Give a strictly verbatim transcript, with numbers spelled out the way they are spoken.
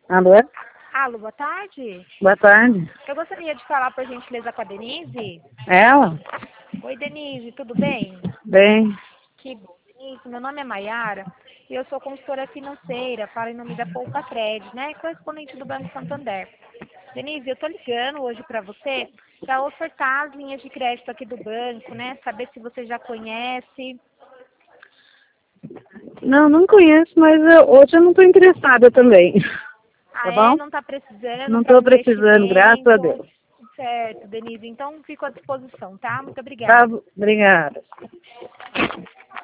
Alô? Alô, boa tarde. Boa tarde. Eu gostaria de falar, por gentileza, com a Denise. Ela? Oi, Denise, tudo bem? Bem. Que bom. Denise, meu nome é Maiara e eu sou consultora financeira para em nome da Poucafred, né? Correspondente do Banco Santander. Denise, eu estou ligando hoje para você para ofertar as linhas de crédito aqui do banco, né? Saber se você já conhece. Não, não conheço, mas eu- hoje eu não estou interessada também. Tá Ah, é? bom? Não está precisando Não para estou um precisando, graças a investimento? Deus. Certo, Denise. Então, fico à disposição, tá? Muito Tá, obrigada. obrigada.